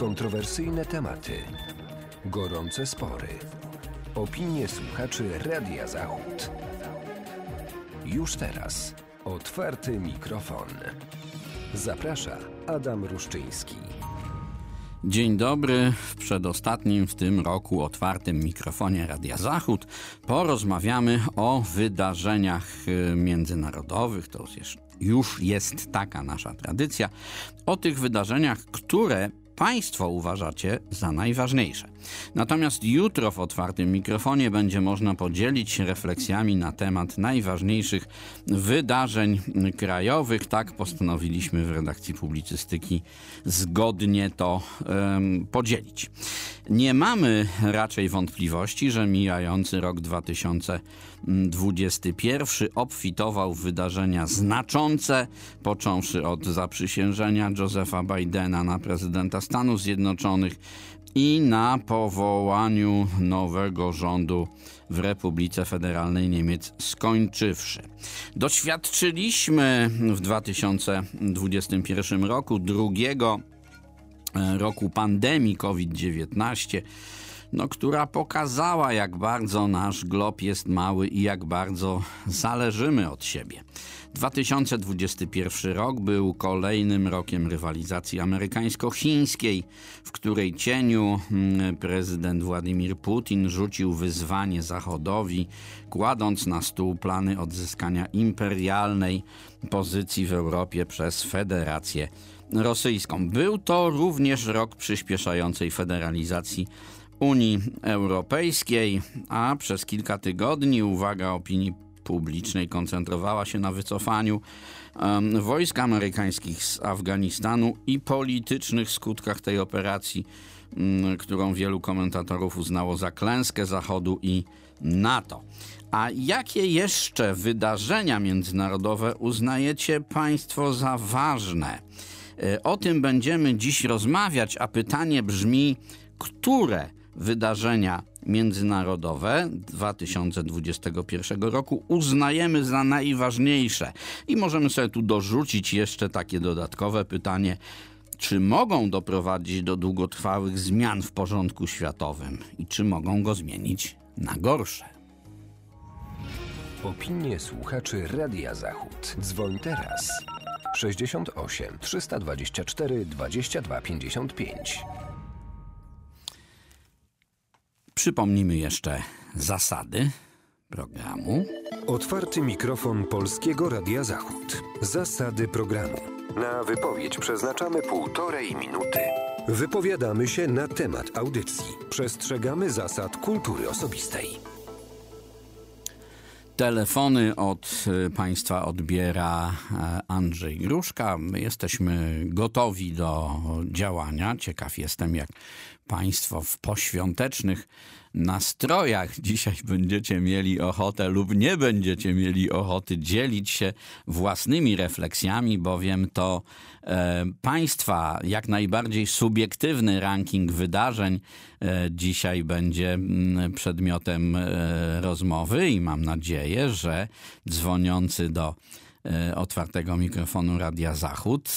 Kontrowersyjne tematy, gorące spory, opinie słuchaczy Radia Zachód. Już teraz otwarty mikrofon. Zaprasza Adam Ruszczyński. Dzień dobry. W przedostatnim w tym roku otwartym mikrofonie Radia Zachód porozmawiamy o wydarzeniach międzynarodowych. To już jest taka nasza tradycja. O tych wydarzeniach, które Państwo uważacie za najważniejsze. Natomiast jutro w otwartym mikrofonie będzie można podzielić się refleksjami na temat najważniejszych wydarzeń krajowych. Tak postanowiliśmy w redakcji publicystyki zgodnie to podzielić. Nie mamy raczej wątpliwości, że mijający rok 2021 obfitował w wydarzenia znaczące, począwszy od zaprzysiężenia Josepha Bidena na prezydenta Stanów Zjednoczonych i na powołaniu nowego rządu w Republice Federalnej Niemiec skończywszy. Doświadczyliśmy w 2021 roku drugiego roku pandemii COVID-19, która pokazała, jak bardzo nasz glob jest mały i jak bardzo zależymy od siebie. 2021 rok był kolejnym rokiem rywalizacji amerykańsko-chińskiej, w której cieniu prezydent Władimir Putin rzucił wyzwanie Zachodowi, kładąc na stół plany odzyskania imperialnej pozycji w Europie przez Federację Rosyjską. Był to również rok przyspieszającej federalizacji Unii Europejskiej, a przez kilka tygodni uwaga opinii publicznej koncentrowała się na wycofaniu wojsk amerykańskich z Afganistanu i politycznych skutkach tej operacji, którą wielu komentatorów uznało za klęskę Zachodu i NATO. A jakie jeszcze wydarzenia międzynarodowe uznajecie Państwo za ważne? O tym będziemy dziś rozmawiać, a pytanie brzmi, które wydarzenia międzynarodowe 2021 roku uznajemy za najważniejsze? I możemy sobie tu dorzucić jeszcze takie dodatkowe pytanie, czy mogą doprowadzić do długotrwałych zmian w porządku światowym i czy mogą go zmienić na gorsze? Opinie słuchaczy Radia Zachód. Dzwoń teraz. 68 324 22 55. Przypomnijmy jeszcze zasady programu. Otwarty mikrofon Polskiego Radia Zachód. Zasady programu. Na wypowiedź przeznaczamy 1,5 minuty. Wypowiadamy się na temat audycji. Przestrzegamy zasad kultury osobistej. Telefony od Państwa odbiera Andrzej Gruszka. My jesteśmy gotowi do działania. Ciekaw jestem, jak Państwo w poświątecznych nastrojach dzisiaj będziecie mieli ochotę lub nie będziecie mieli ochoty dzielić się własnymi refleksjami, bowiem to Państwa jak najbardziej subiektywny ranking wydarzeń dzisiaj będzie przedmiotem rozmowy i mam nadzieję, że dzwoniący do otwartego mikrofonu Radia Zachód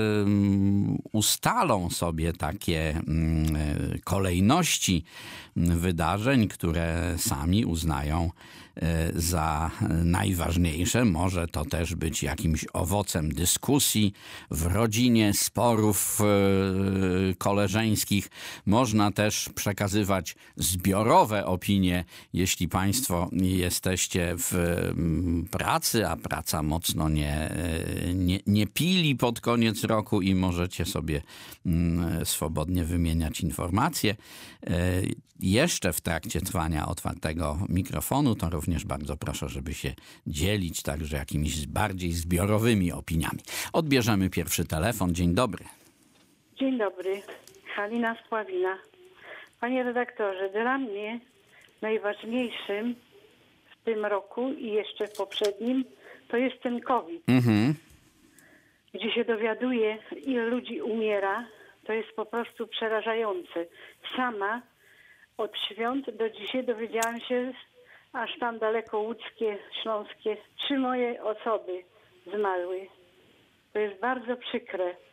ustalą sobie takie kolejności wydarzeń, które sami uznają za najważniejsze. Może to też być jakimś owocem dyskusji w rodzinie, sporów koleżeńskich. Można też przekazywać zbiorowe opinie, jeśli Państwo jesteście w pracy, a praca mocno nie pili pod koniec roku i możecie sobie swobodnie wymieniać informacje. Jeszcze w trakcie trwania otwartego mikrofonu to również bardzo proszę, żeby się dzielić także jakimiś bardziej zbiorowymi opiniami. Odbierzemy pierwszy telefon. Dzień dobry. Dzień dobry. Halina z Pławina. Panie redaktorze, dla mnie najważniejszym w tym roku i jeszcze w poprzednim to jest ten COVID. Gdzie się dowiaduje, ile ludzi umiera, to jest po prostu przerażające. Sama od świąt do dzisiaj dowiedziałam się, aż tam daleko łódzkie, śląskie, 3 moje osoby zmarły. To jest bardzo przykre.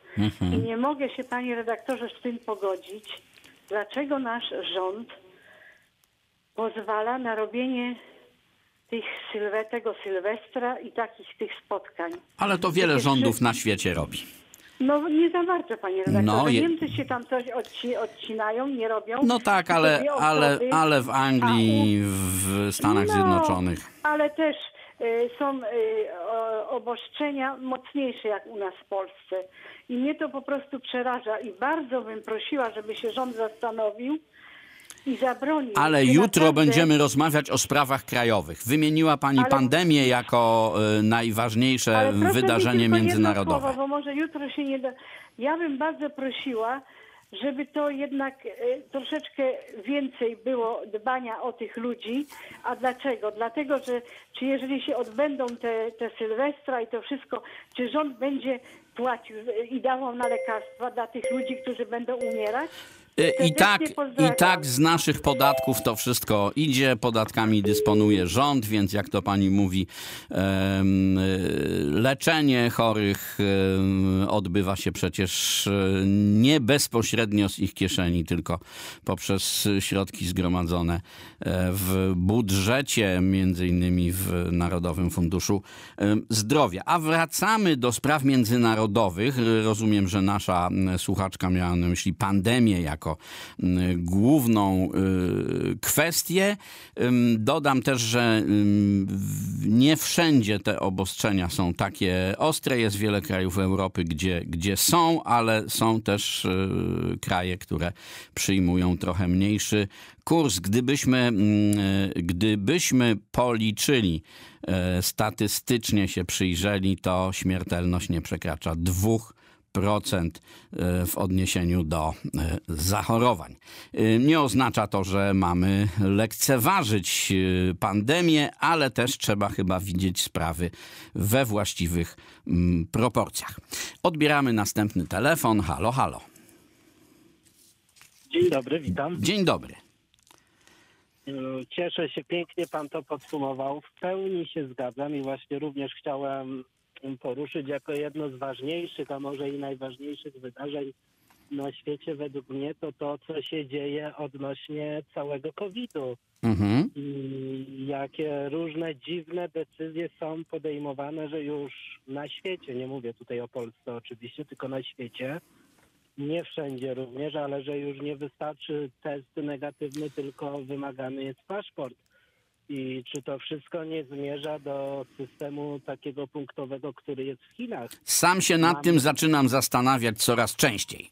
I nie mogę się, panie redaktorze, z tym pogodzić. Dlaczego nasz rząd pozwala na robienie tego Sylwestra i tych spotkań? Ale to wiele rządów na świecie robi. No nie za bardzo, panie redaktorze. No, Niemcy się tam coś odcinają, nie robią. No tak, ale w Anglii, w Stanach Zjednoczonych. Ale też są obostrzenia mocniejsze jak u nas w Polsce. I mnie to po prostu przeraża. I bardzo bym prosiła, żeby się rząd zastanowił i zabronił. Ale jutro będziemy rozmawiać o sprawach krajowych. Wymieniła pani pandemię jako najważniejsze wydarzenie międzynarodowe. Słowo, bo może jutro się nie da. Ja bym bardzo prosiła, żeby to jednak troszeczkę więcej było dbania o tych ludzi. A dlaczego? Dlatego, że czy jeżeli się odbędą te Sylwestra i to wszystko, czy rząd będzie płacił i dawał na lekarstwa dla tych ludzi, którzy będą umierać? I tak z naszych podatków to wszystko idzie, podatkami dysponuje rząd, więc jak to pani mówi, leczenie chorych odbywa się przecież nie bezpośrednio z ich kieszeni, tylko poprzez środki zgromadzone w budżecie, między innymi w Narodowym Funduszu Zdrowia. A wracamy do spraw międzynarodowych. Rozumiem, że nasza słuchaczka miała na myśli pandemię jako główną kwestię. Dodam też, że nie wszędzie te obostrzenia są takie ostre. Jest wiele krajów Europy, gdzie są, ale są też kraje, które przyjmują trochę mniejszy kurs. Gdybyśmy policzyli, statystycznie się przyjrzeli, to śmiertelność nie przekracza 2% w odniesieniu do zachorowań. Nie oznacza to, że mamy lekceważyć pandemię, ale też trzeba chyba widzieć sprawy we właściwych proporcjach. Odbieramy następny telefon. Halo, halo. Dzień dobry, witam. Dzień dobry. Cieszę się, pięknie pan to podsumował. W pełni się zgadzam i właśnie również chciałem poruszyć jako jedno z ważniejszych, a może i najważniejszych wydarzeń na świecie według mnie to, co się dzieje odnośnie całego COVID-u. I jakie różne dziwne decyzje są podejmowane, że już na świecie, nie mówię tutaj o Polsce oczywiście, tylko na świecie, nie wszędzie również, ale że już nie wystarczy test negatywny, tylko wymagany jest paszport. I czy to wszystko nie zmierza do systemu takiego punktowego, który jest w Chinach? Sam się nad tym zaczynam zastanawiać coraz częściej.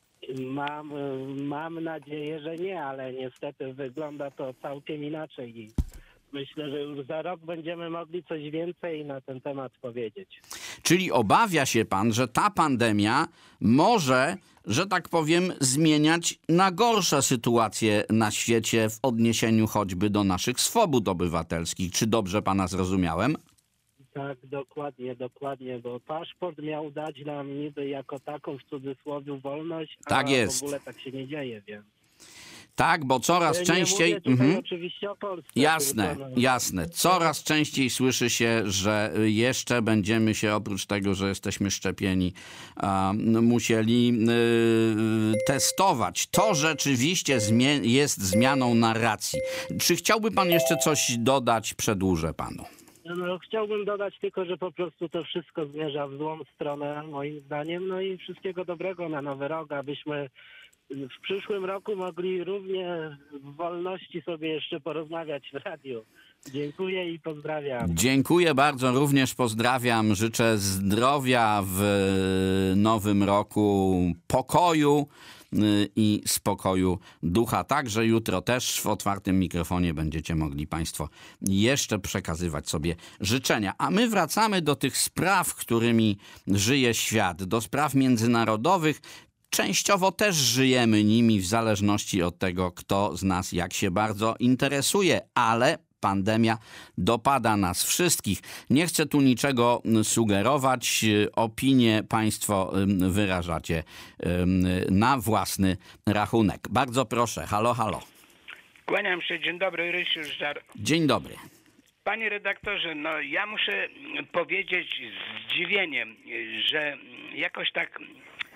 Mam nadzieję, że nie, ale niestety wygląda to całkiem inaczej. I myślę, że już za rok będziemy mogli coś więcej na ten temat powiedzieć. Czyli obawia się pan, że ta pandemia może, że tak powiem, zmieniać na gorsze sytuacje na świecie w odniesieniu choćby do naszych swobód obywatelskich. Czy dobrze pana zrozumiałem? Tak, dokładnie, bo paszport miał dać nam niby jako taką w cudzysłowie wolność, a tak jest. W ogóle tak się nie dzieje, więc... Tak, bo coraz częściej... Nie mówię tutaj oczywiście o Polsce. Jasne. Coraz częściej słyszy się, że jeszcze będziemy się, oprócz tego, że jesteśmy szczepieni, musieli testować. To rzeczywiście jest zmianą narracji. Czy chciałby pan jeszcze coś dodać? Przedłużę panu. No, chciałbym dodać tylko, że po prostu to wszystko zmierza w złą stronę, moim zdaniem. No i wszystkiego dobrego na nowy rok, abyśmy w przyszłym roku mogli równie w wolności sobie jeszcze porozmawiać w radiu. Dziękuję i pozdrawiam. Dziękuję bardzo, również pozdrawiam. Życzę zdrowia w nowym roku, pokoju i spokoju ducha. Także jutro też w otwartym mikrofonie będziecie mogli państwo jeszcze przekazywać sobie życzenia. A my wracamy do tych spraw, którymi żyje świat, do spraw międzynarodowych. Częściowo też żyjemy nimi w zależności od tego, kto z nas jak się bardzo interesuje, ale pandemia dopada nas wszystkich. Nie chcę tu niczego sugerować. Opinie państwo wyrażacie na własny rachunek. Bardzo proszę. Halo, halo. Kłaniam się. Dzień dobry, Rysiu Żar. Dzień dobry. Panie redaktorze, no ja muszę powiedzieć z zdziwieniem, że jakoś tak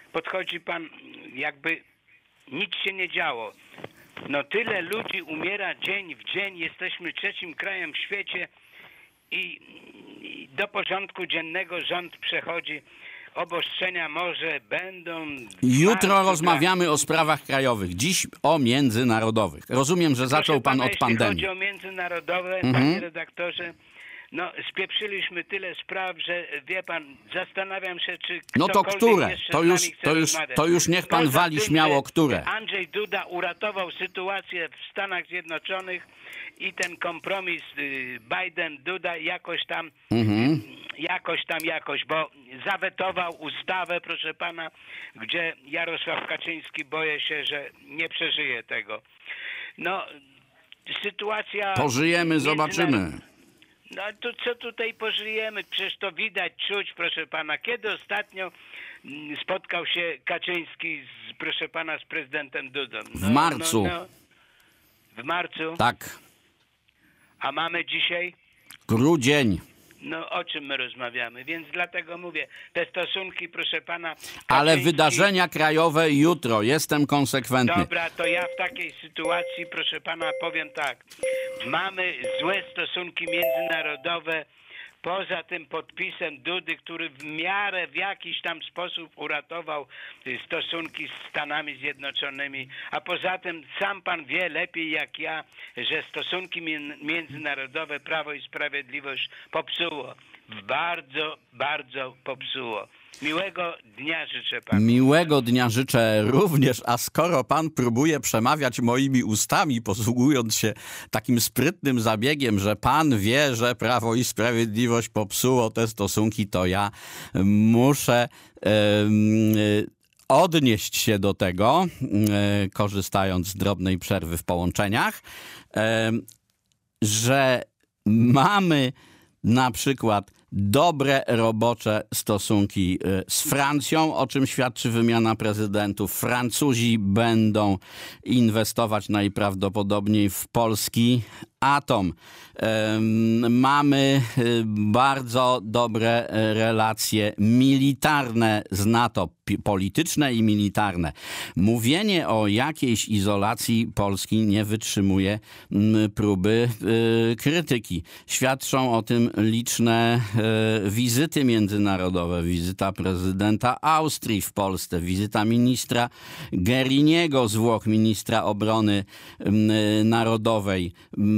podchodzi pan, jakby nic się nie działo. No tyle ludzi umiera dzień w dzień, jesteśmy trzecim krajem w świecie i do porządku dziennego rząd przechodzi. Obostrzenia może będą... Jutro rozmawiamy o sprawach krajowych, dziś o międzynarodowych. Rozumiem, że zaczął pan od pandemii. Jeśli chodzi o międzynarodowe, panie redaktorze, no spieprzyliśmy tyle spraw, że wie pan, zastanawiam się, czy no to które? Jeszcze To już niech pan poza wali tym, śmiało, że które? Andrzej Duda uratował sytuację w Stanach Zjednoczonych i ten kompromis Biden-Duda jakoś, bo zawetował ustawę, proszę pana, gdzie Jarosław Kaczyński, boję się, że nie przeżyje tego. No, sytuacja... Pożyjemy, zobaczymy. No to co tutaj pożyjemy? Przecież to widać, czuć, proszę pana. Kiedy ostatnio spotkał się Kaczyński proszę pana, z prezydentem Dudą? W marcu. W marcu? Tak. A mamy dzisiaj? Grudzień. No o czym my rozmawiamy? Więc dlatego mówię, te stosunki, proszę pana... Ale Kaczyński... wydarzenia krajowe jutro. Jestem konsekwentny. Dobra, to ja w takiej sytuacji, proszę pana, powiem tak. Mamy złe stosunki międzynarodowe, poza tym podpisem Dudy, który w jakiś tam sposób uratował stosunki z Stanami Zjednoczonymi, a poza tym sam pan wie lepiej jak ja, że stosunki międzynarodowe Prawo i Sprawiedliwość popsuło. Bardzo, bardzo popsuło. Miłego dnia życzę panu. Miłego dnia życzę również, a skoro pan próbuje przemawiać moimi ustami, posługując się takim sprytnym zabiegiem, że pan wie, że Prawo i Sprawiedliwość popsuło te stosunki, to ja muszę odnieść się do tego, korzystając z drobnej przerwy w połączeniach, że mamy na przykład dobre, robocze stosunki z Francją, o czym świadczy wymiana prezydentów. Francuzi będą inwestować najprawdopodobniej w polski atom. Mamy bardzo dobre relacje militarne z NATO, polityczne i militarne. Mówienie o jakiejś izolacji Polski nie wytrzymuje próby krytyki. Świadczą o tym liczne wizyty międzynarodowe. Wizyta prezydenta Austrii w Polsce, wizyta ministra Geriniego z Włoch, ministra obrony narodowej.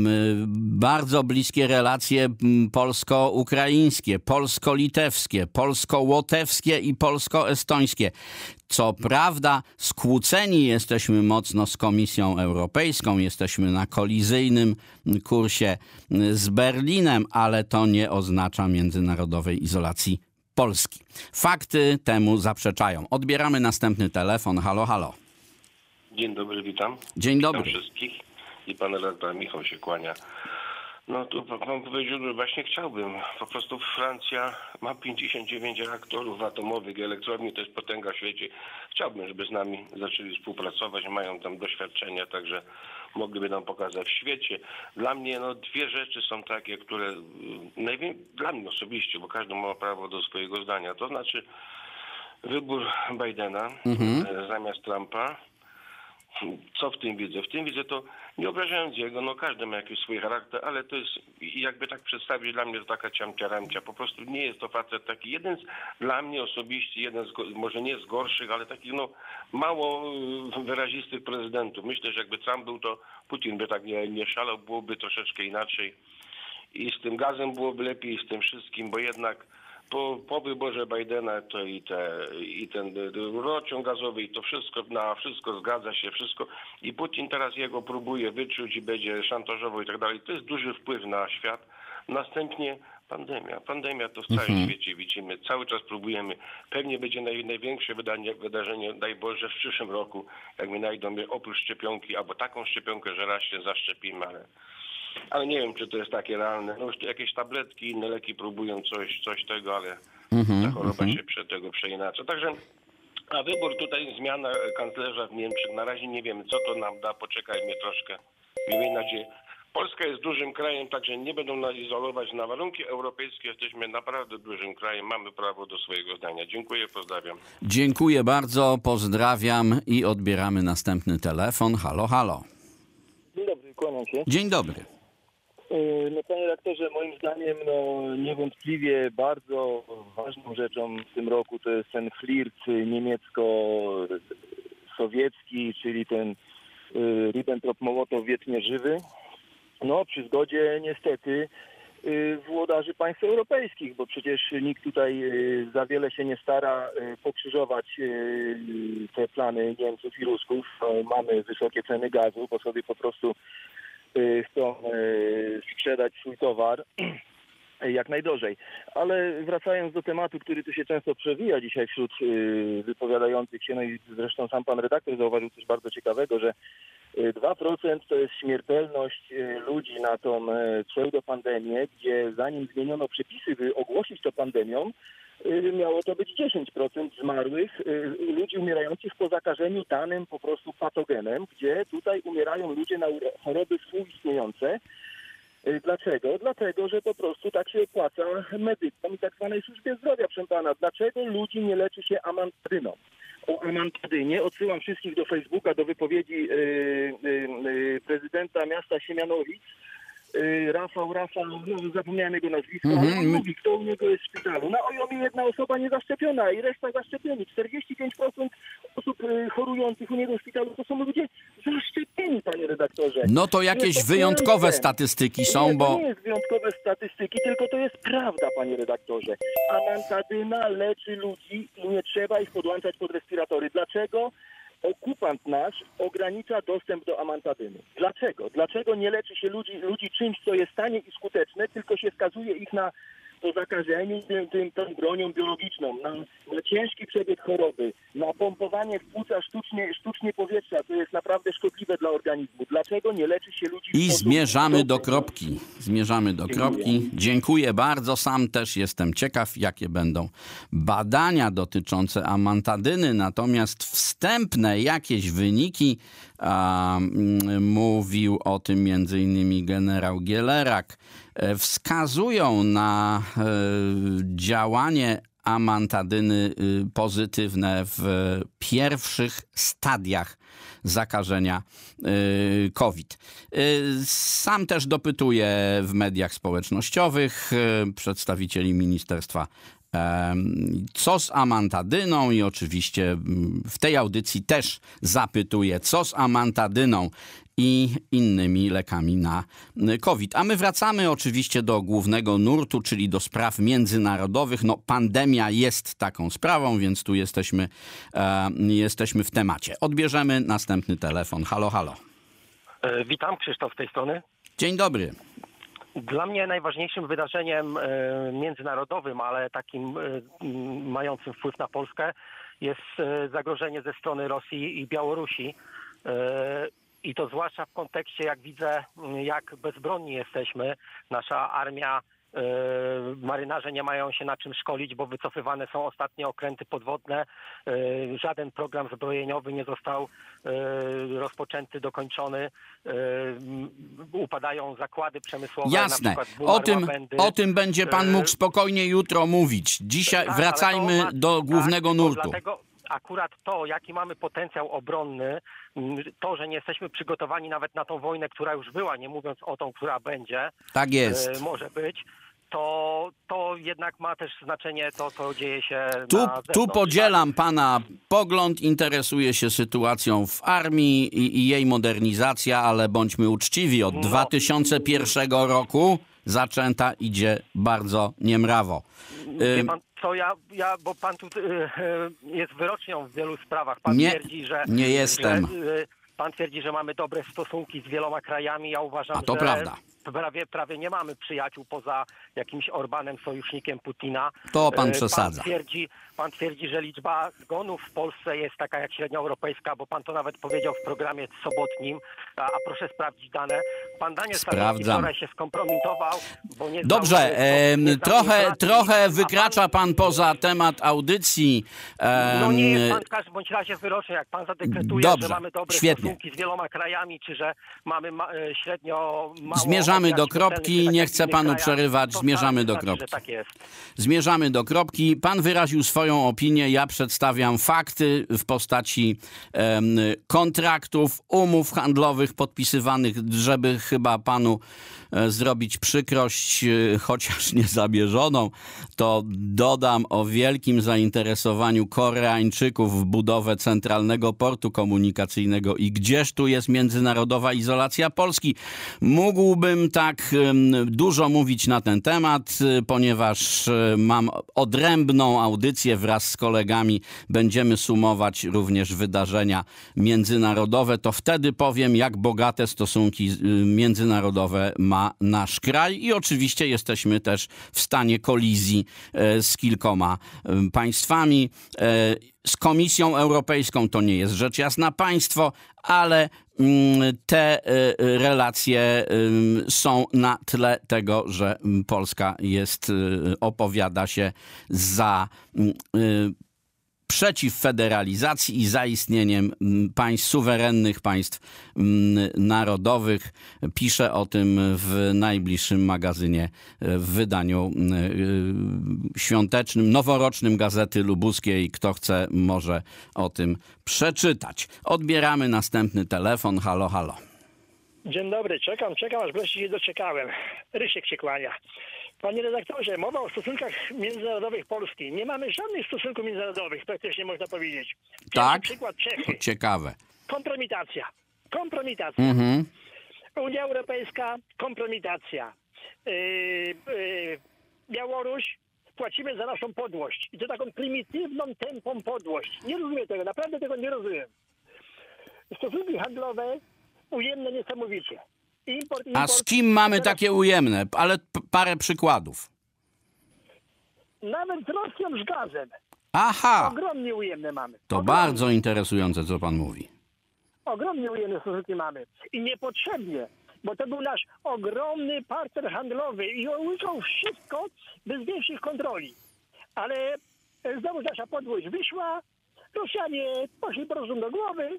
Bardzo bliskie relacje polsko-ukraińskie, polsko-litewskie, polsko-łotewskie i polsko-estońskie. Co prawda skłóceni jesteśmy mocno z Komisją Europejską, jesteśmy na kolizyjnym kursie z Berlinem, ale to nie oznacza międzynarodowej izolacji Polski. Fakty temu zaprzeczają. Odbieramy następny telefon. Halo, halo. Dzień dobry, witam. Dzień dobry. Witam wszystkich i pan redaktor Michał się kłania. No tu pan powiedział, że właśnie chciałbym. Po prostu Francja ma 59 reaktorów atomowych, elektrowni, to jest potęga w świecie. Chciałbym, żeby z nami zaczęli współpracować, mają tam doświadczenia, także mogliby nam pokazać w świecie. Dla mnie dwie rzeczy są takie, które dla mnie osobiście, bo każdy ma prawo do swojego zdania, to znaczy wybór Bidena zamiast Trumpa. Co w tym widzę? W tym widzę to, nie obrażając jego, każdy ma jakiś swój charakter, ale to jest, jakby tak przedstawić, dla mnie to taka ciamcia-ramcia. Po prostu nie jest to facet taki, dla mnie osobiście, może nie z gorszych, ale takich mało wyrazistych prezydentów. Myślę, że jakby Trump był, to Putin by tak nie szalał, byłoby troszeczkę inaczej. I z tym gazem byłoby lepiej, z tym wszystkim, bo jednak po wyborze Bidena to i ten rurociąg gazowy, i to wszystko, na wszystko zgadza się, wszystko. I Putin teraz jego próbuje wyczuć i będzie szantażował i tak dalej. To jest duży wpływ na świat. Następnie pandemia. Pandemia to w całym świecie widzimy. Cały czas próbujemy. Pewnie będzie największe wydarzenie, daj Boże, w przyszłym roku, jak my znajdą oprócz szczepionki, albo taką szczepionkę, że raz się zaszczepimy, ale nie wiem, czy to jest takie realne. Już jakieś tabletki, inne leki próbują coś tego, ale ta choroba się tego przeinacza. Także, a wybór tutaj, zmiana kanclerza w Niemczech, na razie nie wiemy, co to nam da. Poczekajmy troszkę. Miejmy nadzieję. Polska jest dużym krajem, także nie będą nas izolować. Na warunki europejskie jesteśmy naprawdę dużym krajem. Mamy prawo do swojego zdania. Dziękuję, pozdrawiam. Dziękuję bardzo, pozdrawiam i odbieramy następny telefon. Halo, halo. Dzień dobry, kłaniam się. Dzień dobry. No, panie redaktorze, moim zdaniem niewątpliwie bardzo ważną rzeczą w tym roku to jest ten flirt niemiecko-sowiecki, czyli ten Ribbentrop-Mołotow wiecznie żywy. No, przy zgodzie niestety włodarzy państw europejskich, bo przecież nikt tutaj za wiele się nie stara pokrzyżować te plany Niemców i Rusków. Mamy wysokie ceny gazu, bo sobie po prostu chcą sprzedać swój towar jak najdrożej. Ale wracając do tematu, który tu się często przewija dzisiaj wśród wypowiadających się, no i zresztą sam pan redaktor zauważył coś bardzo ciekawego, że 2% to jest śmiertelność ludzi na tą pseudopandemię, gdzie zanim zmieniono przepisy, by ogłosić to pandemią, miało to być 10% zmarłych ludzi umierających po zakażeniu danym po prostu patogenem, gdzie tutaj umierają ludzie na choroby współistniejące. Dlaczego? Dlatego, że po prostu tak się opłaca medykom i tak zwanej służbie zdrowia, proszę pana. Dlaczego ludzi nie leczy się amantadyną? O amantadynie odsyłam wszystkich do Facebooka, do wypowiedzi prezydenta miasta Siemianowic. Rafał, zapomniałem jego nazwiska, ale on mówi, kto u niego jest w szpitalu. Na OJOMie jedna osoba niezaszczepiona i reszta zaszczepieni. 45% osób chorujących u niego w szpitalu to są ludzie zaszczepieni, panie redaktorze. No to jakieś wyjątkowe statystyki są, bo... To nie jest wyjątkowe statystyki, tylko to jest prawda, panie redaktorze. Amantadyna leczy ludzi i nie trzeba ich podłączać pod respiratory. Dlaczego? Okupant nasz ogranicza dostęp do amantadyny. Dlaczego? Dlaczego nie leczy się ludzi czymś, co jest tanie i skuteczne, tylko się skazuje ich na to zakażenie tą bronią biologiczną, na ciężki przebieg choroby, na pompowanie w płuca sztucznie powietrza, to jest naprawdę szkodliwe dla organizmu. Dlaczego nie leczy się ludzi... I zmierzamy do kropki. Zmierzamy do kropki. Dziękuję bardzo. Sam też jestem ciekaw, jakie będą badania dotyczące amantadyny. Natomiast wstępne jakieś wyniki, mówił o tym m.in. generał Gielerak, wskazują na działanie amantadyny pozytywne w pierwszych stadiach zakażenia COVID. Sam też dopytuję w mediach społecznościowych przedstawicieli ministerstwa, co z amantadyną, i oczywiście w tej audycji też zapytuję, co z amantadyną i innymi lekami na COVID. A my wracamy oczywiście do głównego nurtu, czyli do spraw międzynarodowych. No, pandemia jest taką sprawą, więc tu jesteśmy w temacie. Odbierzemy następny telefon. Halo, halo. Witam, Krzysztof z tej strony. Dzień dobry. Dla mnie najważniejszym wydarzeniem międzynarodowym, ale takim mającym wpływ na Polskę, jest zagrożenie ze strony Rosji i Białorusi. I to zwłaszcza w kontekście, jak widzę, jak bezbronni jesteśmy. Nasza armia, marynarze nie mają się na czym szkolić, bo wycofywane są ostatnie okręty podwodne. Żaden program zbrojeniowy nie został rozpoczęty, dokończony. Upadają zakłady przemysłowe. Jasne. Na przykład o tym będzie pan mógł spokojnie jutro mówić. Dzisiaj tak, wracajmy do głównego nurtu. Dlatego akurat to, jaki mamy potencjał obronny, to, że nie jesteśmy przygotowani nawet na tą wojnę, która już była, nie mówiąc o tą, która będzie, tak jest, może być, to jednak ma też znaczenie to, co dzieje się na zewnątrz. Tu podzielam pana pogląd, interesuję się sytuacją w armii i jej modernizacja, ale bądźmy uczciwi, od 2001 roku zaczęta idzie bardzo niemrawo. Wie pan, bo pan tu jest wyrocznią w wielu sprawach. Pan twierdzi, że... Nie jestem. Pan twierdzi, że mamy dobre stosunki z wieloma krajami. Ja uważam, A to że prawda. prawie nie mamy przyjaciół poza jakimś Orbanem, sojusznikiem Putina. To pan przesadza. Pan twierdzi, że liczba zgonów w Polsce jest taka jak średnia europejska, bo pan to nawet powiedział w programie sobotnim, a proszę sprawdzić dane. Pan Daniel Sarnowski wczoraj się skompromitował, bo nie Dobrze, trochę wykracza pan poza temat audycji. No nie jest pan w każdym bądź razie wyroczny, jak pan zadekretuje, dobrze, że mamy dobre stosunki z wieloma krajami, czy że mamy średnio mało... Zmierzamy do kropki, nie chcę panu przerywać, zmierzamy do kropki. Tak jest. Zmierzamy do kropki. Pan wyraził swoją opinię, ja przedstawiam fakty w postaci kontraktów, umów handlowych podpisywanych, żeby chyba panu zrobić przykrość, chociaż niezamierzoną, to dodam o wielkim zainteresowaniu Koreańczyków w budowę centralnego portu komunikacyjnego. I gdzież tu jest międzynarodowa izolacja Polski? Mógłbym tak dużo mówić na ten temat, ponieważ mam odrębną audycję wraz z kolegami. Będziemy sumować również wydarzenia międzynarodowe. To wtedy powiem, jak bogate stosunki międzynarodowe ma nasz kraj i oczywiście jesteśmy też w stanie kolizji z kilkoma państwami. Z Komisją Europejską to nie jest rzecz jasna państwo, ale te relacje są na tle tego, że Polska opowiada się przeciw federalizacji i zaistnieniem państw suwerennych, państw narodowych. Piszę o tym w najbliższym magazynie, w wydaniu świątecznym, noworocznym Gazety Lubuskiej. Kto chce, może o tym przeczytać. Odbieramy następny telefon. Halo, halo. Dzień dobry, czekam, aż wreszcie się doczekałem. Rysiek się kłania. Panie redaktorze, mowa o stosunkach międzynarodowych Polski. Nie mamy żadnych stosunków międzynarodowych, praktycznie można powiedzieć. Tak? Przykład Czechy. Ciekawe. Kompromitacja. Unia Europejska, kompromitacja. Białoruś, płacimy za naszą podłość. I to taką prymitywną, tępą podłość. Nie rozumiem tego, naprawdę tego nie rozumiem. Stosunki handlowe ujemne niesamowicie. Import, a z kim mamy takie ujemne? Ale parę przykładów. Nawet z Rosją z gazem. Aha! Ogromnie ujemne mamy. To bardzo interesujące, co pan mówi. Ogromnie ujemne stosunki mamy. I niepotrzebnie, bo to był nasz ogromny partner handlowy i on łykał wszystko bez większych kontroli. Ale znowu nasza podłość wyszła, Rosjanie poszli po prostu do głowy,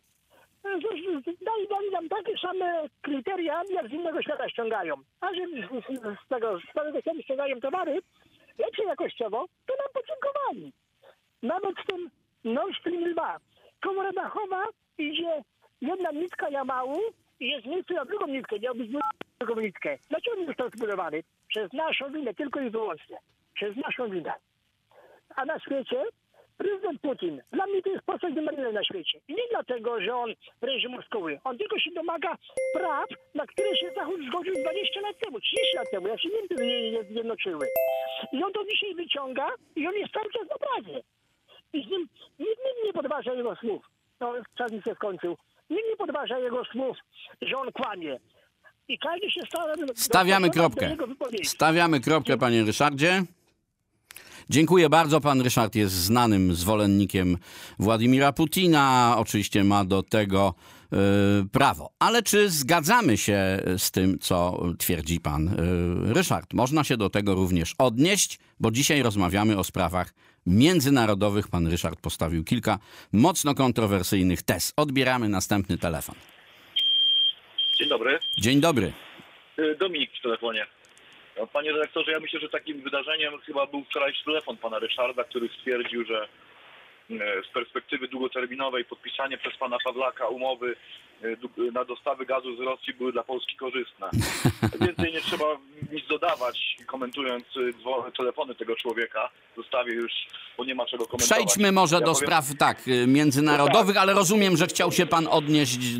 dali nam takie same kryteria, jak z innego świata ściągają. A że z tego całego świata ściągają towary lepsze jakościowo, to nam podziękowali. Nawet w tym Nord Stream 2. Komora dachowa idzie jedna nitka Jamału i jest miejsce na drugą nitkę. Miał być drugą nitkę. Dlaczego nie został zbudowany? Przez naszą winę, tylko i wyłącznie. Przez naszą winę. A na świecie prezydent Putin, dla mnie to jest postać numer na świecie. I nie dlatego, że on reżim Moskwy. On tylko się domaga praw, na które się Zachód zgodził 20 lat temu, 30 lat temu, jak się Niemcy nie zjednoczyły. I on to dzisiaj wyciąga i on jest cały czas na prawie. I z nim nikt nie podważa jego słów. No, czas mi się skończył. Nikt nie podważa jego słów, że on kłamie. I każdy się Stawiamy kropkę. Stawiamy kropkę, panie Ryszardzie. Dziękuję bardzo. Pan Ryszard jest znanym zwolennikiem Władimira Putina. Oczywiście ma do tego prawo. Ale czy zgadzamy się z tym, co twierdzi pan Ryszard? Można się do tego również odnieść, bo dzisiaj rozmawiamy o sprawach międzynarodowych. Pan Ryszard postawił kilka mocno kontrowersyjnych tez. Odbieramy następny telefon. Dzień dobry. Dzień dobry. Dominik w telefonie. Panie redaktorze, ja myślę, że takim wydarzeniem chyba był wczorajszy telefon pana Ryszarda, który stwierdził, że z perspektywy długoterminowej podpisanie przez pana Pawlaka umowy na dostawy gazu z Rosji były dla Polski korzystne. Więcej nie trzeba nic dodawać, komentując telefony tego człowieka. Zostawię już, bo nie ma czego komentować. Przejdźmy może do spraw międzynarodowych, ale rozumiem, że chciał się pan odnieść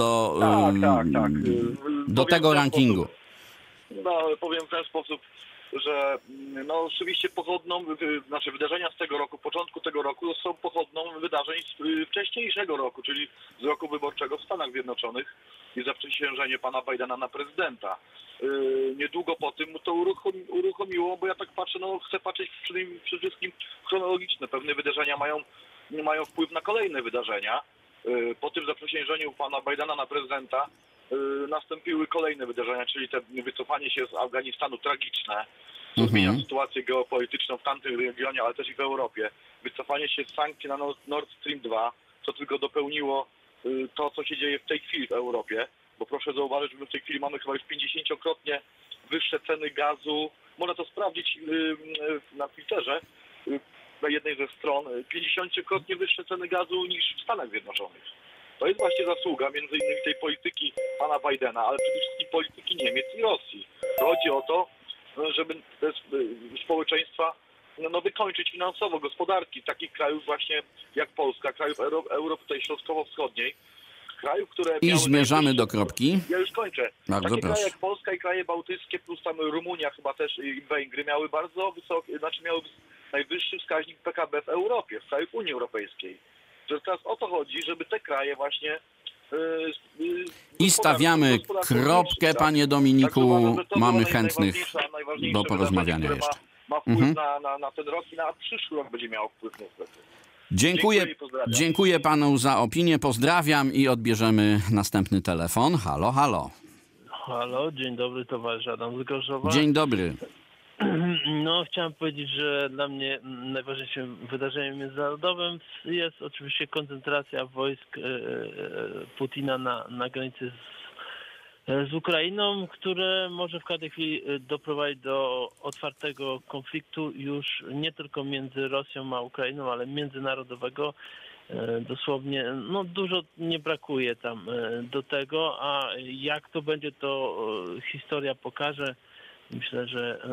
do tego rankingu. No, powiem w ten sposób. że no oczywiście pochodną, znaczy wydarzenia z tego roku, początku tego roku są pochodną wydarzeń z wcześniejszego roku, czyli z roku wyborczego w Stanach Zjednoczonych i zaprzysiężenie pana Bidena na prezydenta. Niedługo po tym to uruchomiło, bo ja tak patrzę, no chcę patrzeć przede wszystkim chronologiczne. Pewne wydarzenia mają wpływ na kolejne wydarzenia. Po tym zaprzysiężeniu pana Bidena na prezydenta nastąpiły kolejne wydarzenia, czyli te wycofanie się z Afganistanu tragiczne, co zmienia sytuację geopolityczną w tamtym regionie, ale też i w Europie. Wycofanie się z sankcji na Nord Stream 2, co tylko dopełniło to, co się dzieje w tej chwili w Europie, bo proszę zauważyć, że my w tej chwili mamy chyba już 50-krotnie wyższe ceny gazu. Można to sprawdzić na Twitterze, na jednej ze stron, 50-krotnie wyższe ceny gazu niż w Stanach Zjednoczonych. To jest właśnie zasługa między innymi tej polityki pana Bidena, ale przede wszystkim polityki Niemiec i Rosji. Chodzi o to, żeby te społeczeństwa wykończyć finansowo gospodarki takich krajów właśnie jak Polska, krajów Europy tej środkowo-wschodniej, krajów, które I zmierzamy do kropki. Ja już kończę. Bardzo takie proszę. kraje jak Polska i kraje bałtyckie, plus tam Rumunia chyba też i Węgry miały bardzo wysoki, miały najwyższy wskaźnik PKB w Europie, w całej Unii Europejskiej. Że teraz o to chodzi, żeby te kraje właśnie i stawiamy kropkę, panie Dominiku. Tak, uważam, że to mamy była chętnych najważniejsze do porozmawiania wydarzenie, jeszcze. ma wpływ na ten rok i na przyszły rok będzie miało wpływ niestety. Dziękuję panu za opinię, pozdrawiam i odbierzemy następny telefon. Halo, halo. Halo, dzień dobry, towarzysz Adam z Gorzowa. Dzień dobry. No, chciałem powiedzieć, że dla mnie najważniejszym wydarzeniem międzynarodowym jest oczywiście koncentracja wojsk Putina na granicy z Ukrainą, które może w każdej chwili doprowadzić do otwartego konfliktu już nie tylko między Rosją a Ukrainą, ale międzynarodowego. Dosłownie, no dużo nie brakuje tam do tego, a jak to będzie, to historia pokaże. Myślę,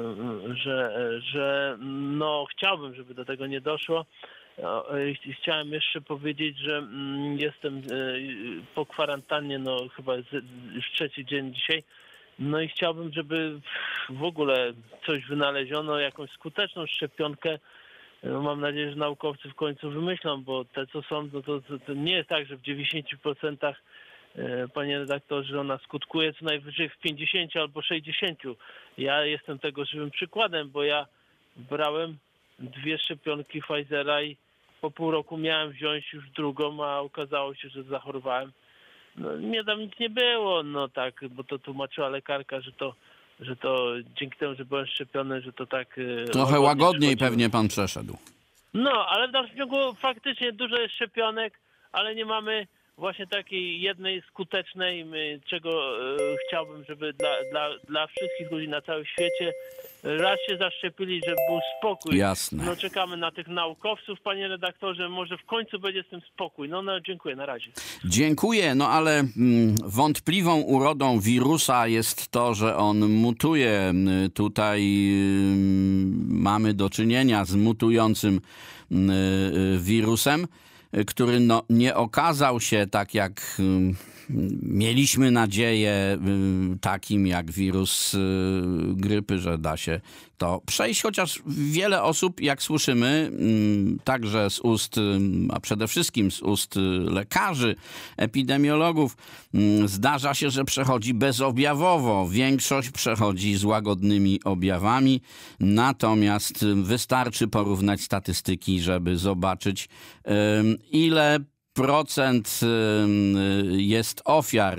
że no chciałbym, żeby do tego nie doszło. Chciałem jeszcze powiedzieć, że jestem po kwarantannie, no chyba już trzeci dzień dzisiaj, no i chciałbym, żeby w ogóle coś wynaleziono, jakąś skuteczną szczepionkę. No mam nadzieję, że naukowcy w końcu wymyślą, bo te co są, no to nie jest tak, że w 90%, panie redaktorze, ona skutkuje co najwyżej w 50 albo 60. Ja jestem tego żywym przykładem, bo ja brałem 2 szczepionki Pfizera i po pół roku miałem wziąć już drugą, a okazało się, że zachorowałem. No, mnie tam nic nie było, no tak, bo to tłumaczyła lekarka, że to dzięki temu, że byłem szczepiony, że to tak... Trochę łagodniej pewnie pan przeszedł. No, ale w dalszym ciągu faktycznie dużo jest szczepionek, ale nie mamy właśnie takiej jednej skutecznej, czego chciałbym, żeby dla wszystkich ludzi na całym świecie raz się zaszczepili, żeby był spokój. Jasne. No czekamy na tych naukowców, panie redaktorze, może w końcu będzie z tym spokój. No dziękuję, na razie. Dziękuję, no ale wątpliwą urodą wirusa jest to, że on mutuje. Tutaj mamy do czynienia z mutującym wirusem, który no, nie okazał się tak jak mieliśmy nadzieję, takim jak wirus grypy, że da się to przejść, chociaż wiele osób, jak słyszymy, także z ust, a przede wszystkim z ust lekarzy, epidemiologów, zdarza się, że przechodzi bezobjawowo. Większość przechodzi z łagodnymi objawami, natomiast wystarczy porównać statystyki, żeby zobaczyć, ile procent jest ofiar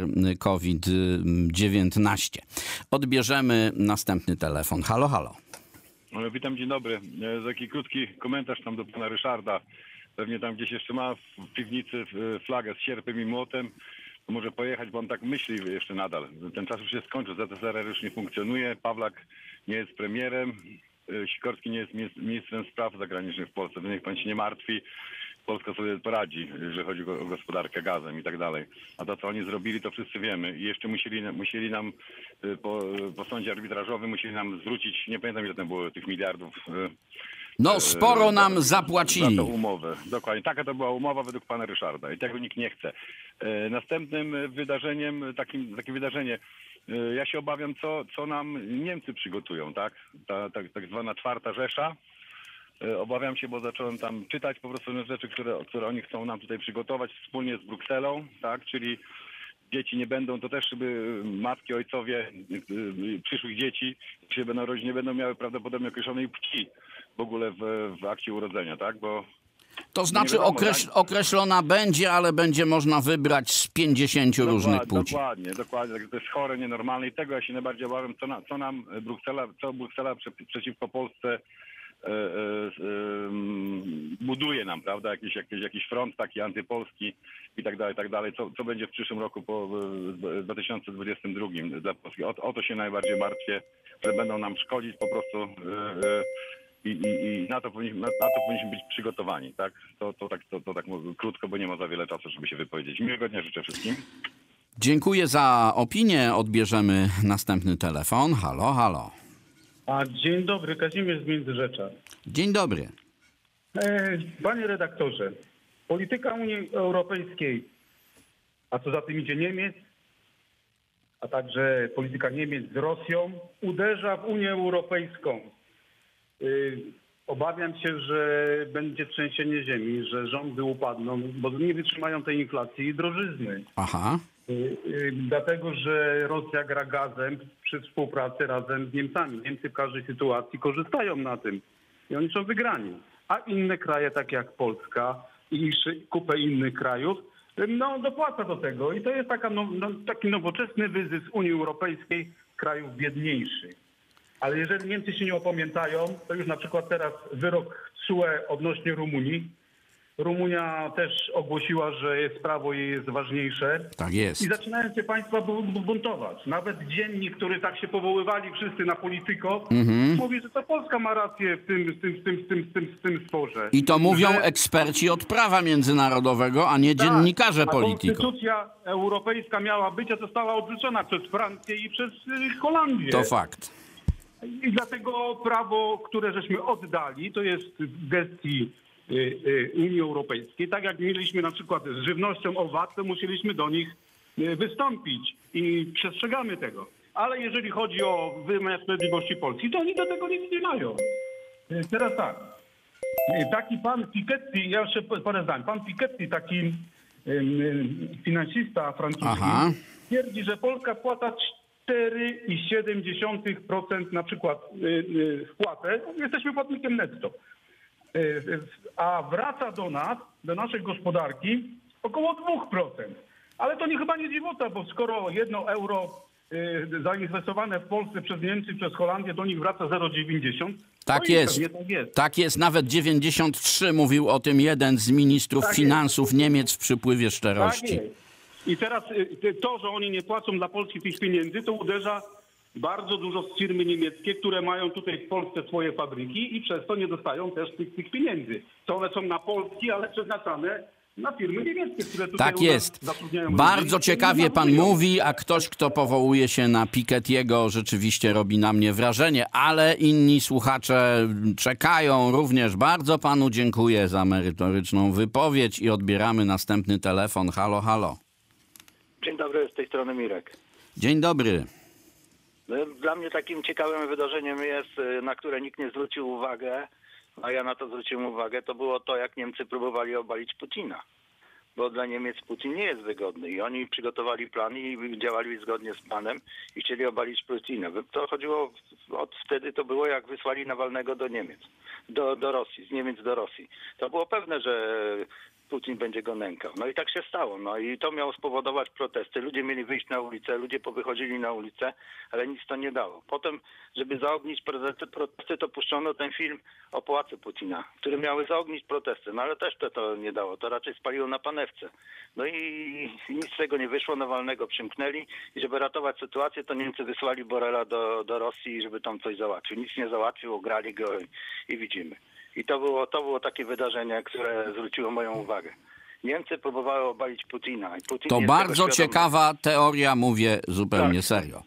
COVID-19. Odbierzemy następny telefon. Halo, halo. Witam, dzień dobry. Taki krótki komentarz tam do pana Ryszarda. Pewnie tam gdzieś jeszcze ma w piwnicy flagę z sierpem i młotem. To może pojechać, bo on tak myśli jeszcze nadal. Ten czas już się skończył, ZSRR już nie funkcjonuje, Pawlak nie jest premierem, Sikorski nie jest ministrem spraw zagranicznych w Polsce. To niech pan się nie martwi. Polska sobie poradzi, jeżeli chodzi o gospodarkę gazem i tak dalej. A to, co oni zrobili, to wszyscy wiemy. I jeszcze musieli nam po sądzie arbitrażowym musieli nam zwrócić, nie pamiętam ile tam było tych miliardów. No sporo nam zapłacili. Za tę umowę. Dokładnie. Taka to była umowa według pana Ryszarda i tego nikt nie chce. Następnym wydarzeniem, takie wydarzenie, Ja się obawiam, co nam Niemcy przygotują, tak? Tak zwana czwarta Rzesza. Obawiam się, bo zacząłem tam czytać po prostu rzeczy, które oni chcą nam tutaj przygotować wspólnie z Brukselą, tak? Czyli dzieci nie będą, to też matki, ojcowie przyszłych dzieci, jeśli będą rodzić, nie będą miały prawdopodobnie określonej płci w ogóle w akcie urodzenia, tak? Bo to znaczy określona będzie, ale będzie można wybrać z 50 różnych płci. Dokładnie. To jest chore, nienormalne i tego ja się najbardziej obawiam, co nam Bruksela przeciwko Polsce buduje nam, prawda, jakiś front taki antypolski i tak dalej, co będzie w przyszłym roku po 2022 dla Polski. O to się najbardziej martwię, że będą nam szkodzić po prostu i na to powinniśmy być przygotowani, tak? To tak krótko, bo nie ma za wiele czasu, żeby się wypowiedzieć. Miłego dnia życzę wszystkim. Dziękuję za opinię. Odbierzemy następny telefon. Halo, halo. Dzień dobry, Kazimierz z Międzyrzecza. Dzień dobry. Panie redaktorze, polityka Unii Europejskiej, a co za tym idzie Niemiec, a także polityka Niemiec z Rosją, uderza w Unię Europejską. Obawiam się, że będzie trzęsienie ziemi, że rządy upadną, bo nie wytrzymają tej inflacji i drożyzny. Aha. Dlatego, że Rosja gra gazem przy współpracy razem z Niemcami. Niemcy w każdej sytuacji korzystają na tym i oni są wygrani. A inne kraje, takie jak Polska i kupę innych krajów, dopłaca do tego. I to jest taki nowoczesny wyzysk Unii Europejskiej krajów biedniejszych. Ale jeżeli Niemcy się nie opamiętają, to już na przykład teraz wyrok TSUE odnośnie Rumunii. Rumunia też ogłosiła, że prawo jej jest ważniejsze. Tak jest. I zaczynają się państwa buntować. Nawet dziennik, który tak się powoływali wszyscy na Polityko, mówi, że to Polska ma rację w tym sporze. I to mówią eksperci od prawa międzynarodowego, a nie dziennikarze Polityko. Konstytucja europejska miała być, a została odrzucona przez Francję i przez Holandię. To fakt. I dlatego prawo, które żeśmy oddali, to jest w gestii Unii Europejskiej. Tak jak mieliśmy na przykład z żywnością o VAT, to musieliśmy do nich wystąpić i przestrzegamy tego. Ale jeżeli chodzi o wymiar sprawiedliwości Polski, to oni do tego nic nie mają. Teraz tak. Taki pan Piketty, ja jeszcze parę zdań. Pan Piketty, taki finansista francuski, twierdzi, że Polska płaca 4,7% na przykład wpłatę. Jesteśmy płatnikiem netto. A wraca do nas, do naszej gospodarki około 2%. Ale to chyba nie dziwota, bo skoro 1 euro zainwestowane w Polsce przez Niemcy, przez Holandię, do nich wraca 0,90. Tak jest. Tak jest. Nawet 93 mówił o tym jeden z ministrów finansów Niemiec w przypływie szczerości. Tak jest. I teraz to, że oni nie płacą dla Polski tych pieniędzy, to uderza bardzo dużo w firmy niemieckie, które mają tutaj w Polsce swoje fabryki i przez to nie dostają też tych pieniędzy. To one są na Polski, ale przeznaczane na firmy niemieckie, które tutaj tak jest. Zatrudniają bardzo ludzi. Ciekawie pan mówi, a ktoś, kto powołuje się na Piketty'ego, rzeczywiście robi na mnie wrażenie, ale inni słuchacze czekają również. Bardzo panu dziękuję za merytoryczną wypowiedź i odbieramy następny telefon. Halo, halo. Dzień dobry, z tej strony Mirek. Dzień dobry. Dla mnie takim ciekawym wydarzeniem jest, na które nikt nie zwrócił uwagi, a ja na to zwróciłem uwagę, to było to, jak Niemcy próbowali obalić Putina. Bo dla Niemiec Putin nie jest wygodny i oni przygotowali plan i działali zgodnie z planem i chcieli obalić Putina. To chodziło, od wtedy to było, jak wysłali Nawalnego do Niemiec, do Rosji, z Niemiec do Rosji. To było pewne, że Putin będzie go nękał. No i tak się stało. No i to miało spowodować protesty. Ludzie mieli wyjść na ulicę, ludzie powychodzili na ulicę, ale nic to nie dało. Potem, żeby zaognić protesty, to puszczono ten film o pałacu Putina, który miały zaognić protesty. No ale też to nie dało. To raczej spaliło na panewce. No i nic z tego nie wyszło. Nawalnego przymknęli i żeby ratować sytuację, to Niemcy wysłali Borrella do Rosji, żeby tam coś załatwił. Nic nie załatwił, ograli go i widzimy. I to było takie wydarzenie, które zwróciło moją uwagę. Niemcy próbowały obalić Putina. I Putin to bardzo ciekawa teoria, mówię zupełnie serio.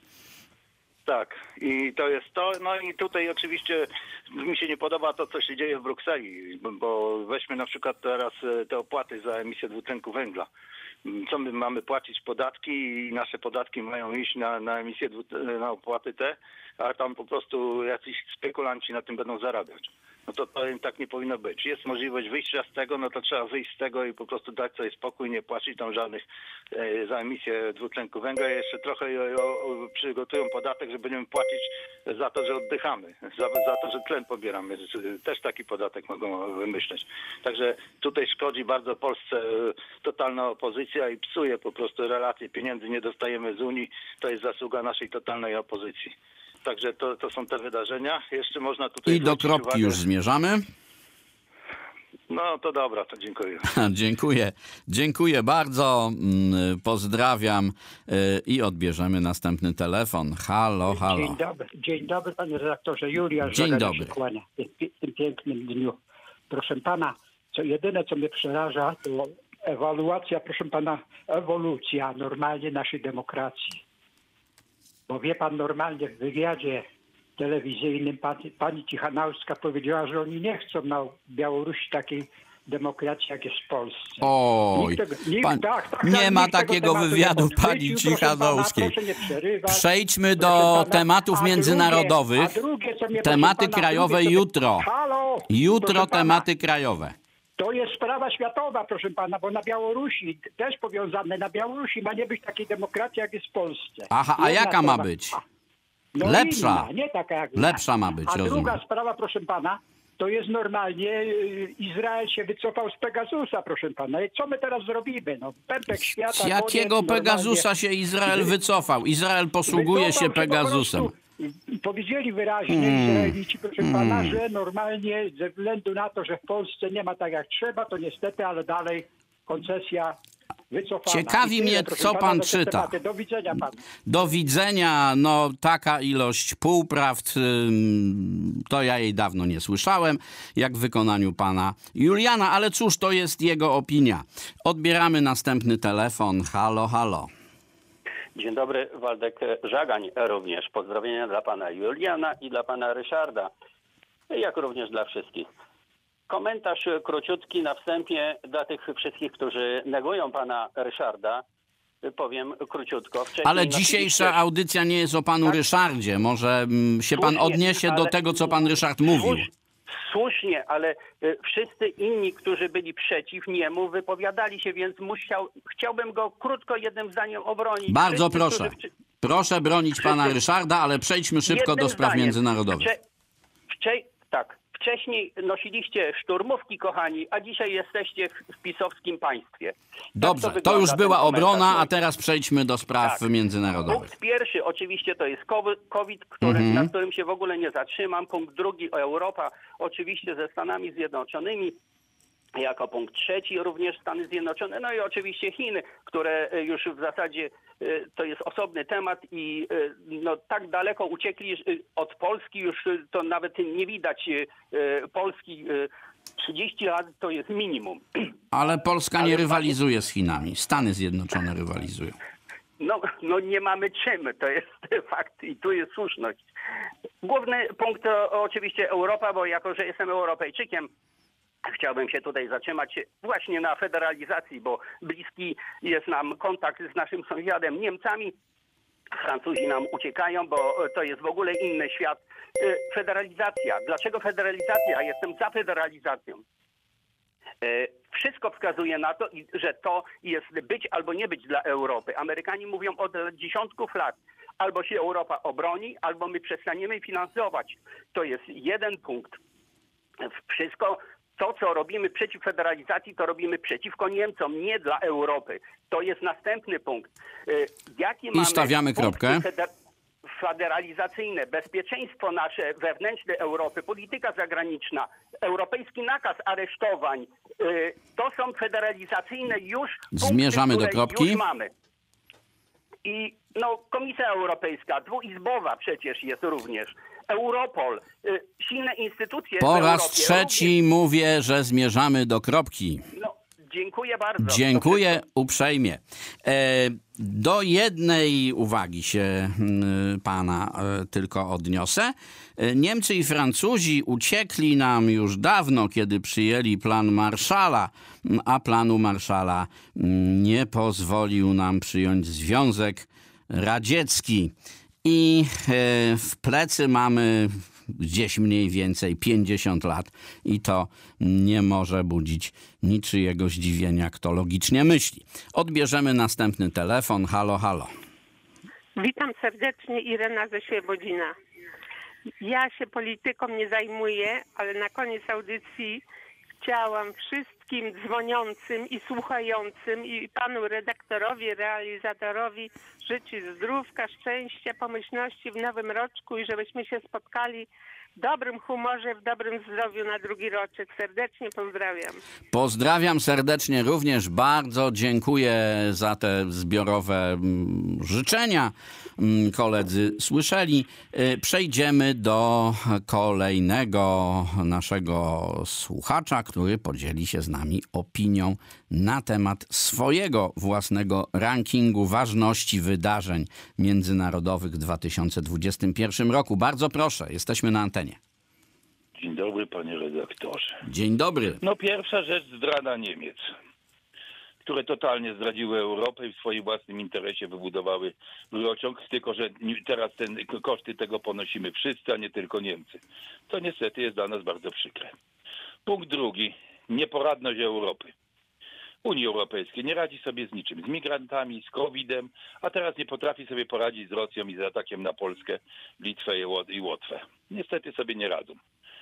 Tak, i to jest to. No i tutaj oczywiście mi się nie podoba to, co się dzieje w Brukseli, bo weźmy na przykład teraz te opłaty za emisję dwutlenku węgla. Co my mamy płacić podatki i nasze podatki mają iść na emisję, na opłaty te, a tam po prostu jacyś spekulanci na tym będą zarabiać. No to tak nie powinno być. Jest możliwość wyjścia z tego, no to trzeba wyjść z tego i po prostu dać sobie spokój, nie płacić tam żadnych za emisję dwutlenku węgla. Jeszcze trochę przygotują podatek, że będziemy płacić za to, że oddychamy, za to, że tlen pobieramy. Też taki podatek mogą wymyśleć. Także tutaj szkodzi bardzo Polsce totalna opozycja i psuje po prostu relacje. Pieniędzy nie dostajemy z Unii. To jest zasługa naszej totalnej opozycji. Także to są te wydarzenia. Jeszcze można tutaj... I do kropki uwagę. Już zmierzamy. No to dobra, to dziękuję. Dziękuję bardzo. Pozdrawiam i odbierzemy następny telefon. Halo. Dzień dobry panie redaktorze. Julia Dzień dobry. Kłania w tym pięknym dniu. Proszę pana, jedyne co mnie przeraża, to ewaluacja, proszę pana, ewolucja normalnie naszej demokracji. Bo wie pan, normalnie w wywiadzie telewizyjnym pani Cichanauska powiedziała, że oni nie chcą na Białorusi takiej demokracji, jak jest w Polsce. Oj, nie ma takiego wywiadu pani Cichanauskiej. Przejdźmy do tematów międzynarodowych. Tematy krajowe jutro. Jutro tematy krajowe. To jest sprawa światowa, proszę pana, bo na Białorusi, też powiązane, na Białorusi ma nie być takiej demokracji, jak jest w Polsce. Aha, a jaka ma być? No lepsza. Inna, nie taka jak lepsza ma być, a rozumiem. Druga sprawa, proszę pana, to jest normalnie, Izrael się wycofał z Pegasusa, proszę pana. I co my teraz zrobimy? No, pępek świata... Z jakiego Pegasusa się Izrael wycofał? Izrael posługuje się Pegasusem. Powiedzieli wyraźnie Izraelici, proszę pana, że normalnie ze względu na to, że w Polsce nie ma tak jak trzeba, to niestety, ale dalej koncesja wycofana. Ciekawi mnie, co pan czyta. Do widzenia pan. Do widzenia. No taka ilość półprawd, to ja jej dawno nie słyszałem, jak w wykonaniu pana Juliana, ale cóż, to jest jego opinia. Odbieramy następny telefon. Halo. Dzień dobry, Waldek Żagań również. Pozdrowienia dla pana Juliana i dla pana Ryszarda, jak również dla wszystkich. Komentarz króciutki na wstępie dla tych wszystkich, którzy negują pana Ryszarda. Powiem króciutko. Ale dzisiejsza audycja nie jest o panu Ryszardzie. Może się pan odniesie do tego, co pan Ryszard mówił. Słusznie, ale wszyscy inni, którzy byli przeciw niemu, wypowiadali się, więc chciałbym go krótko jednym zdaniem obronić. Bardzo proszę. Proszę bronić pana Ryszarda, ale przejdźmy szybko do spraw międzynarodowych. Wcześniej nosiliście szturmówki, kochani, a dzisiaj jesteście w pisowskim państwie. Dobrze, to już była obrona, a teraz przejdźmy do spraw międzynarodowych. Punkt pierwszy oczywiście to jest COVID, na którym się w ogóle nie zatrzymam. Punkt drugi Europa, oczywiście ze Stanami Zjednoczonymi. Jako punkt trzeci również Stany Zjednoczone, no i oczywiście Chiny, które już w zasadzie to jest osobny temat i no, tak daleko uciekli od Polski, już to nawet nie widać Polski. 30 lat to jest minimum. Ale Polska nie rywalizuje z Chinami. Stany Zjednoczone rywalizują. No nie mamy czym, to jest fakt i tu jest słuszność. Główny punkt to oczywiście Europa, bo jako, że jestem Europejczykiem, chciałbym się tutaj zatrzymać właśnie na federalizacji, bo bliski jest nam kontakt z naszym sąsiadem Niemcami. Francuzi nam uciekają, bo to jest w ogóle inny świat. Federalizacja. Dlaczego federalizacja? Jestem za federalizacją. Wszystko wskazuje na to, że to jest być albo nie być dla Europy. Amerykanie mówią od dziesiątków lat. Albo się Europa obroni, albo my przestaniemy finansować. To jest jeden punkt. Wszystko to, co robimy przeciw federalizacji, to robimy przeciwko Niemcom, nie dla Europy. To jest następny punkt. I stawiamy kropkę. Federalizacyjne, bezpieczeństwo nasze wewnętrzne Europy, polityka zagraniczna, europejski nakaz aresztowań, to są federalizacyjne już punkty, zmierzamy do kropki. Już mamy. I Komisja Europejska, dwuizbowa przecież jest również. Europol, silne instytucje. Po raz trzeci mówię, że zmierzamy do kropki. Dziękuję bardzo. Dziękuję uprzejmie. Do jednej uwagi się pana tylko odniosę. Niemcy i Francuzi uciekli nam już dawno, kiedy przyjęli plan Marshalla, a planu Marshalla nie pozwolił nam przyjąć Związek Radziecki. I w plecy mamy gdzieś mniej więcej 50 lat i to nie może budzić niczyjego zdziwienia, kto logicznie myśli. Odbierzemy następny telefon. Halo, halo. Witam serdecznie, Irena ze Świebodzina. Ja się polityką nie zajmuję, ale na koniec audycji chciałam wszystkim dzwoniącym i słuchającym i panu redaktorowi, realizatorowi życzyć zdrówka, szczęścia, pomyślności w nowym roczku i żebyśmy się spotkali w dobrym humorze, w dobrym zdrowiu na drugi roczek. Serdecznie pozdrawiam. Pozdrawiam serdecznie również. Bardzo dziękuję za te zbiorowe życzenia. Koledzy słyszeli. Przejdziemy do kolejnego naszego słuchacza, który podzieli się z nami opinią na temat swojego własnego rankingu ważności wydarzeń międzynarodowych w 2021 roku. Bardzo proszę, jesteśmy na antenie. Dzień dobry, panie redaktorze. Dzień dobry. No pierwsza rzecz, zdrada Niemiec, które totalnie zdradziły Europę i w swoim własnym interesie wybudowały rurociąg, tylko że teraz koszty tego ponosimy wszyscy, a nie tylko Niemcy. To niestety jest dla nas bardzo przykre. Punkt drugi, nieporadność Europy. Unii Europejskiej nie radzi sobie z niczym, z migrantami, z COVID-em, a teraz nie potrafi sobie poradzić z Rosją i z atakiem na Polskę, Litwę i Łotwę. Niestety sobie nie radzą.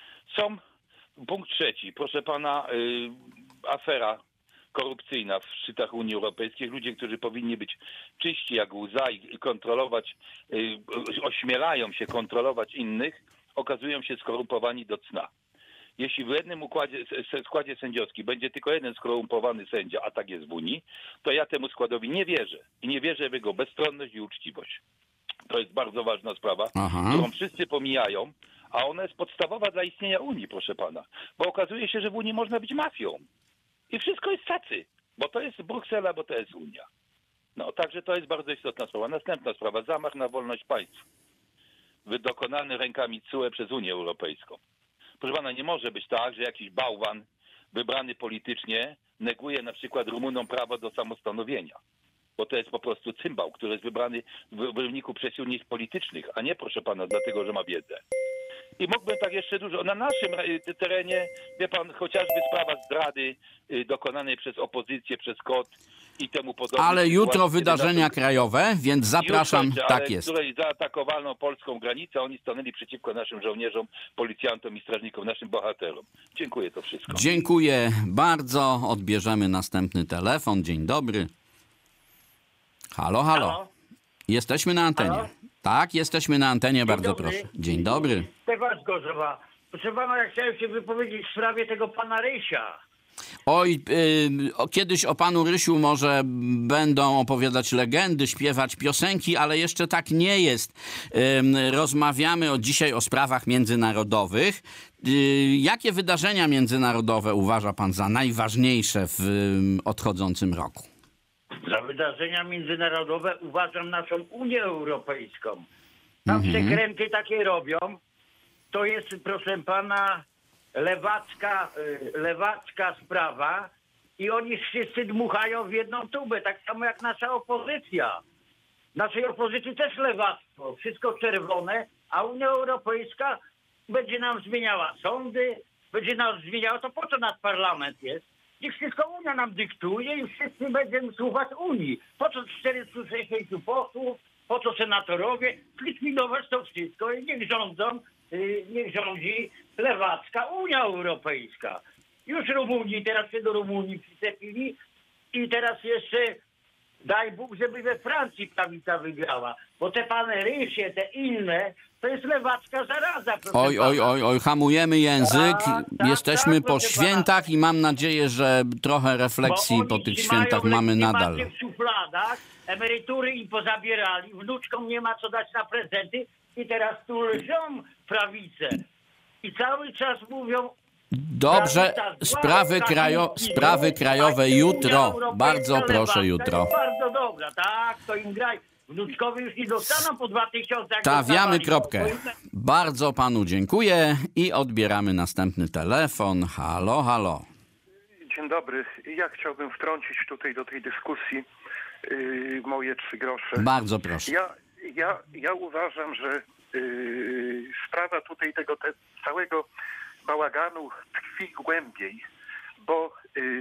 Punkt trzeci, proszę pana, afera korupcyjna w szczytach Unii Europejskiej. Ludzie, którzy powinni być czyści jak łza i kontrolować, ośmielają się kontrolować innych, okazują się skorumpowani do cna. Jeśli w jednym składzie sędziowskim będzie tylko jeden skorumpowany sędzia, a tak jest w Unii, to ja temu składowi nie wierzę. I nie wierzę w jego bezstronność i uczciwość. To jest bardzo ważna sprawa, którą wszyscy pomijają, a ona jest podstawowa dla istnienia Unii, proszę pana. Bo okazuje się, że w Unii można być mafią. I wszystko jest cacy, bo to jest Bruksela, bo to jest Unia. No, także to jest bardzo istotna sprawa. Następna sprawa, zamach na wolność państw. Dokonany rękami TSUE przez Unię Europejską. Proszę pana, nie może być tak, że jakiś bałwan wybrany politycznie neguje na przykład Rumunom prawo do samostanowienia. Bo to jest po prostu cymbał, który jest wybrany w wyniku presji politycznych, a nie, proszę pana, dlatego, że ma wiedzę. I mógłbym tak jeszcze dużo. Na naszym terenie, wie pan, chociażby sprawa zdrady dokonanej przez opozycję, przez KOT i temu podobne. Ale jutro wydarzenia krajowe, więc zapraszam, tak jest. Której zaatakowano polską granicę, oni stanęli przeciwko naszym żołnierzom, policjantom i strażnikom, naszym bohaterom. Dziękuję, to wszystko. Dziękuję bardzo. Odbierzemy następny telefon. Dzień dobry. Halo, halo. Halo? Jesteśmy na antenie. Halo? Tak, jesteśmy na antenie, Dzień bardzo dobry. proszę. Dzień dobry. Stefan z Gorzowa. Proszę pana, ja chciałem się wypowiedzieć w sprawie tego pana Rysia. Oj, kiedyś o panu Rysiu może będą opowiadać legendy, śpiewać piosenki, ale jeszcze tak nie jest. Rozmawiamy dzisiaj o sprawach międzynarodowych. Jakie wydarzenia międzynarodowe uważa pan za najważniejsze w odchodzącym roku? Za wydarzenia międzynarodowe uważam naszą Unię Europejską. Tam przekręty takie robią. To jest, proszę pana, lewacka sprawa i oni wszyscy dmuchają w jedną tubę, tak samo jak nasza opozycja. Naszej opozycji też lewactwo, wszystko czerwone, a Unia Europejska będzie nam zmieniała sądy, będzie nam zmieniała, to po co nasz parlament jest? Niech wszystko Unia nam dyktuje i wszyscy będziemy słuchać Unii. Po co 460 posłów, po co senatorowie? Zlikwidować to wszystko i niech rządzi lewacka Unia Europejska. Już Rumunii, teraz się do Rumunii przyczepili i teraz jeszcze daj Bóg, żeby we Francji prawica wygrała. Bo te pane Rysie, te inne, to jest lewacka zaraza. Oj, hamujemy język. Jesteśmy po świętach i mam nadzieję, że trochę refleksji po tych świętach mamy nadal. W szufladach, emerytury im pozabierali, wnuczkom nie ma co dać na prezenty i teraz tu lżą prawicę. I cały czas mówią Dobrze, sprawy krajowe jutro. Bardzo proszę jutro. Bardzo dobra, tak, to im graj. Wnuczkowie już nie dostaną po 2000. Stawiamy kropkę. Bardzo panu dziękuję i odbieramy następny telefon. Halo, halo. Dzień dobry. Ja chciałbym wtrącić tutaj do tej dyskusji moje 3 grosze. Bardzo proszę. Ja uważam, że sprawa tutaj tego całego bałaganu tkwi głębiej, bo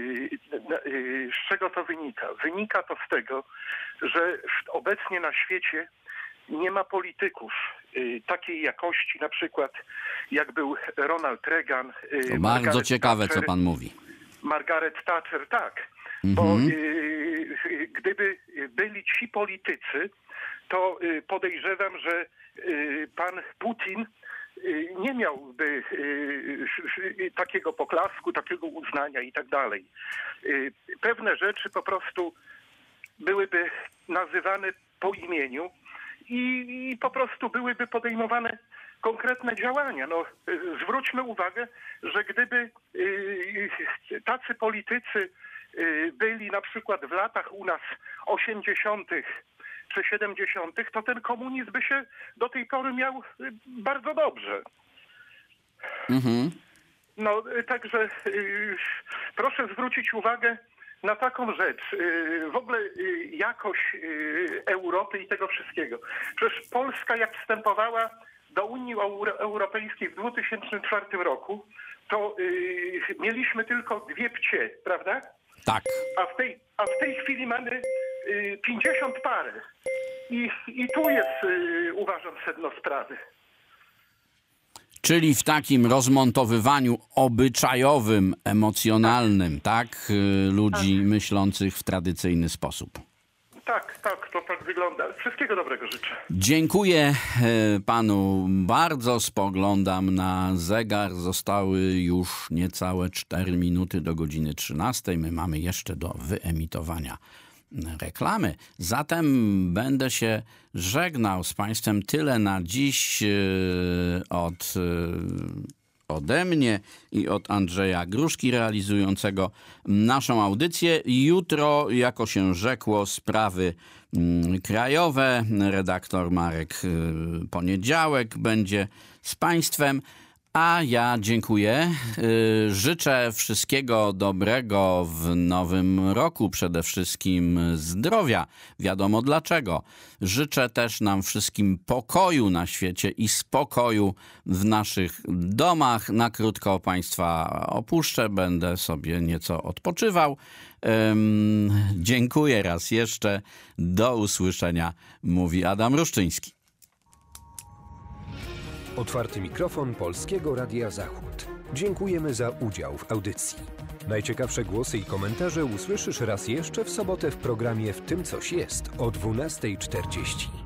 z czego to wynika? Wynika to z tego, że obecnie na świecie nie ma polityków takiej jakości, na przykład jak był Ronald Reagan. To bardzo ciekawe, co pan mówi. Margaret Thatcher, tak. Bo gdyby byli ci politycy, to podejrzewam, że pan Putin nie miałby takiego poklasku, takiego uznania i tak dalej. Pewne rzeczy po prostu byłyby nazywane po imieniu i po prostu byłyby podejmowane konkretne działania. No, zwróćmy uwagę, że gdyby tacy politycy byli na przykład w latach u nas 80. czy 70., to ten komunizm by się do tej pory miał bardzo dobrze. No, także proszę zwrócić uwagę na taką rzecz. W ogóle jakość Europy i tego wszystkiego. Przecież Polska, jak wstępowała do Unii Europejskiej w 2004 roku, to mieliśmy tylko 2 płcie, prawda? Tak. A w tej chwili mamy 50 parę. I tu jest, uważam, sedno sprawy. Czyli w takim rozmontowywaniu obyczajowym, emocjonalnym, tak? Ludzi myślących w tradycyjny sposób. Tak, to tak wygląda. Wszystkiego dobrego życzę. Dziękuję panu bardzo. Spoglądam na zegar. Zostały już niecałe 4 minuty do godziny 13. My mamy jeszcze do wyemitowania reklamy. Zatem będę się żegnał z państwem. Tyle na dziś ode mnie i od Andrzeja Gruszki realizującego naszą audycję. Jutro, jako się rzekło, sprawy krajowe. Redaktor Marek Poniedziałek będzie z państwem. A ja dziękuję. Życzę wszystkiego dobrego w nowym roku. Przede wszystkim zdrowia. Wiadomo dlaczego. Życzę też nam wszystkim pokoju na świecie i spokoju w naszych domach. Na krótko państwa opuszczę. Będę sobie nieco odpoczywał. Dziękuję raz jeszcze. Do usłyszenia, mówi Adam Ruszczyński. Otwarty mikrofon Polskiego Radia Zachód. Dziękujemy za udział w audycji. Najciekawsze głosy i komentarze usłyszysz raz jeszcze w sobotę w programie W tym coś jest o 12:40.